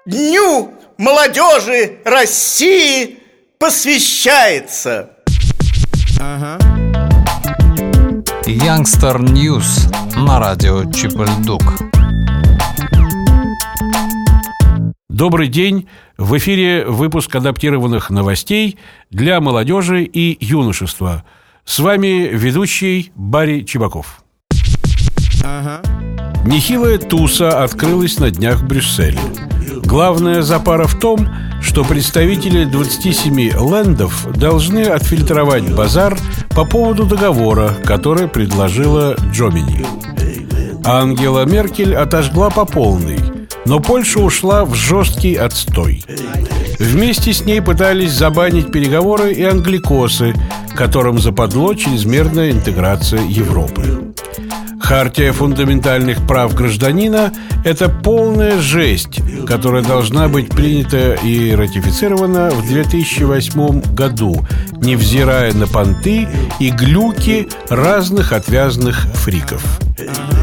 Дню молодежи России посвящается. Youngster News на радио Чипольдук. Добрый день! В эфире выпуск адаптированных новостей для молодежи и юношества. С вами ведущий Барри Чебаков. Нехилая туса открылась на днях в Брюсселе. Главная запара в том, что представители 27 лендов должны отфильтровать базар по поводу договора, который предложила Джомини. Ангела Меркель отожгла по полной, но Польша ушла в жесткий отстой. Вместе с ней пытались забанить переговоры и англикосы, которым западло чрезмерная интеграция Европы. Хартия фундаментальных прав гражданина – это полная жесть, которая должна быть принята и ратифицирована в 2008 году, невзирая на понты и глюки разных отвязных фриков.